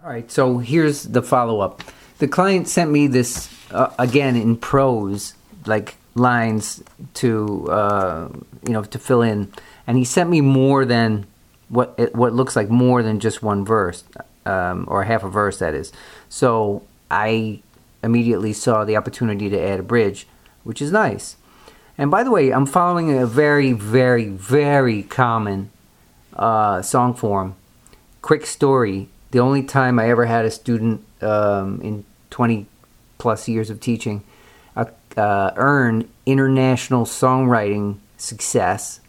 All right, so here's the follow-up. The client sent me this, again, in prose, like lines to, to fill in. And he sent me more than what looks like more than just one verse, or half a verse, that is. So I immediately saw the opportunity to add a bridge, which is nice. And by the way, I'm following a very, very, very common song form. Quick story. The only time I ever had a student in 20 plus years of teaching earn international songwriting success.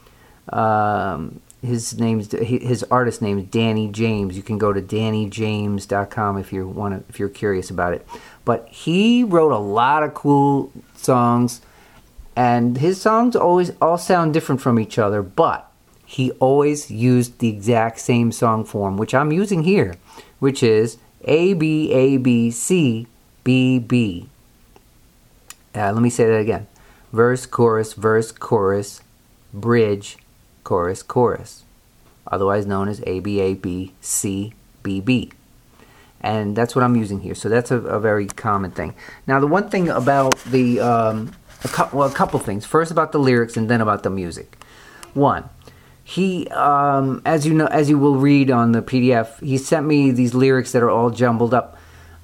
His artist name is Danny James. You can go to DannyJames.com if you're curious about it. But he wrote a lot of cool songs, and his songs always all sound different from each other, but he always used the exact same song form, which I'm using here, which is A B A B C B B. Let me say that again. Verse, chorus, bridge, chorus, chorus. Otherwise known as A B A B C B B. And that's what I'm using here. So that's a very common thing. Now, the one thing about the a couple things. First about the lyrics, and then about the music. One, he, as you will read on the PDF, he sent me these lyrics that are all jumbled up.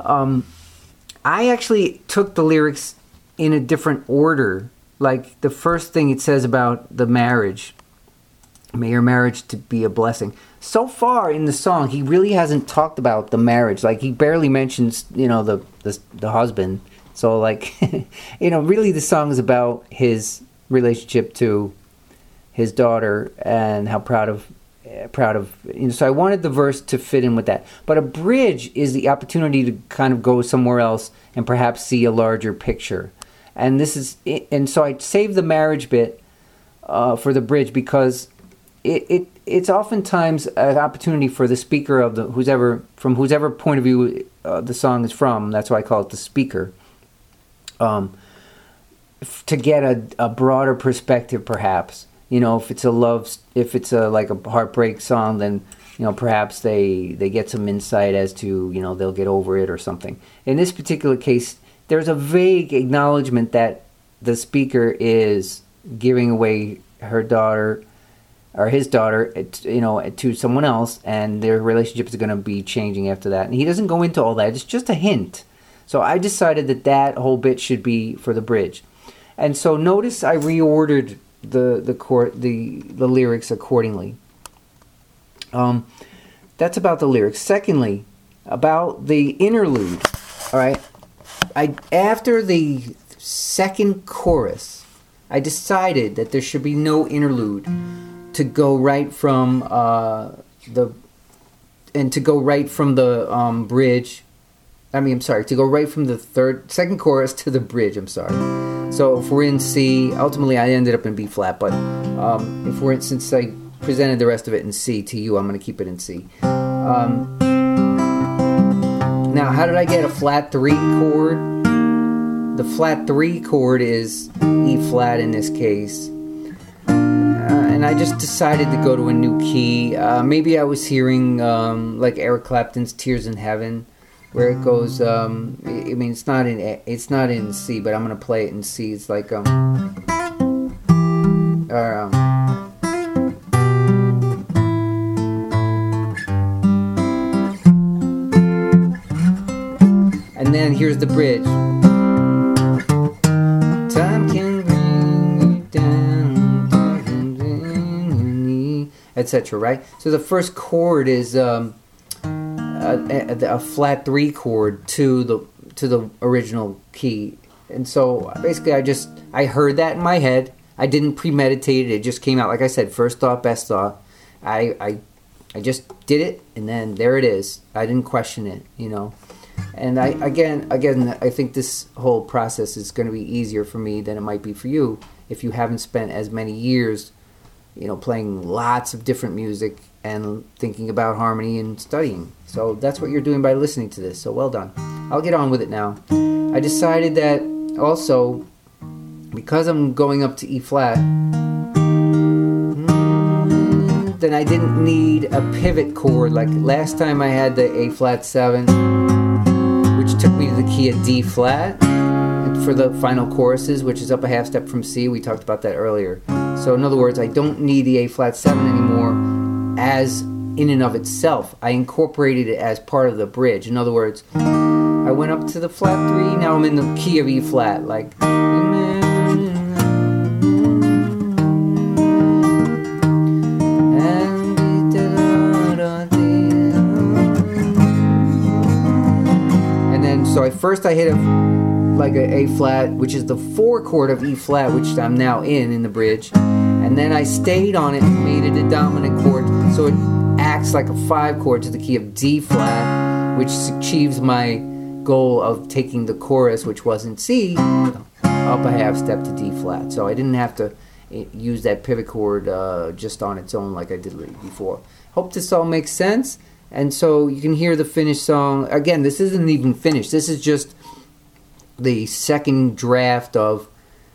I actually took the lyrics in a different order. Like the first thing it says about the marriage, may your marriage to be a blessing. So far in the song, he really hasn't talked about the marriage. Like he barely mentions, the husband. So like, really the song is about his relationship to his daughter and how proud of. So I wanted the verse to fit in with that. But a bridge is the opportunity to kind of go somewhere else and perhaps see a larger picture. And so I saved the marriage bit for the bridge because it's oftentimes an opportunity for the speaker of from whoever point of view the song is from. That's why I call it the speaker. To get a broader perspective, perhaps. If it's like a heartbreak song, then perhaps they get some insight as to they'll get over it or something. In this particular case, there's a vague acknowledgement that the speaker is giving away her daughter or his daughter, to someone else, and their relationship is going to be changing after that. And he doesn't go into all that. It's just a hint. So I decided that whole bit should be for the bridge. And so notice I reordered the lyrics accordingly. That's about the lyrics. Secondly, about the interlude. All right. After the second chorus, I decided that there should be no interlude to go right from the bridge. To go right from the second chorus to the bridge. I'm sorry. So if we're in C, ultimately I ended up in B flat, but since I presented the rest of it in C to you, I'm going to keep it in C. Now, how did I get a flat 3 chord? The flat 3 chord is E flat in this case. And I just decided to go to a new key. Maybe I was hearing like Eric Clapton's Tears in Heaven, where it goes, it's not in C, but I'm going to play it in C. It's like, and then here's the bridge. Time can bring you down, etc. Right? So the first chord is a flat 3 chord to the original key, and so basically I heard that in my head. I didn't premeditate it. It just came out, like I said, first thought, best thought. I just did it, and then there it is. I didn't question it, And I think this whole process is going to be easier for me than it might be for you if you haven't spent as many years, playing lots of different music and thinking about harmony and studying. So that's what you're doing by listening to this. So well done. I'll get on with it now. I decided that also, because I'm going up to E flat, then I didn't need a pivot chord. Like last time I had the A flat 7, which took me to the key of D flat for the final choruses, which is up a half step from C. We talked about that earlier. So in other words, I don't need the A flat 7 anymore as in and of itself. I incorporated it as part of the bridge. In other words, I went up to the flat 3, now I'm in the key of E flat, like, and then so first I hit like a flat, which is the 4 chord of E flat, which I'm now in the bridge, and then I stayed on it and made it a dominant chord, so it acts like a 5 chord to the key of D flat, which achieves my goal of taking the chorus, which was in C, up a half step to D flat. So I didn't have to use that pivot chord just on its own like I did before. Hope this all makes sense. And so you can hear the finished song. Again, this isn't even finished. This is just the second draft of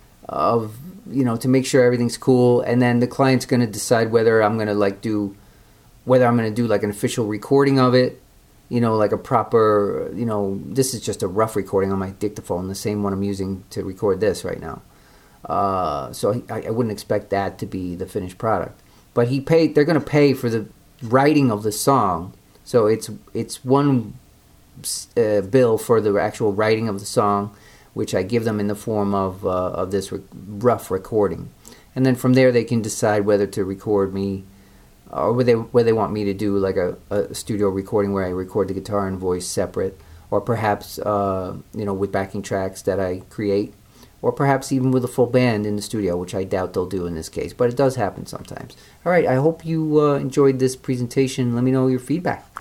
to make sure everything's cool, and then the client's going to decide whether I'm going to do like an official recording of it, like a proper, this is just a rough recording on my dictaphone, the same one I'm using to record this right now. So I wouldn't expect that to be the finished product. But they're going to pay for the writing of the song, so it's one bill for the actual writing of the song, which I give them in the form of this rough recording. And then from there they can decide whether to record me, or whether they want me to do like a studio recording where I record the guitar and voice separate, or perhaps with backing tracks that I create, or perhaps even with a full band in the studio, which I doubt they'll do in this case, but it does happen sometimes. All right, I hope you enjoyed this presentation. Let me know your feedback.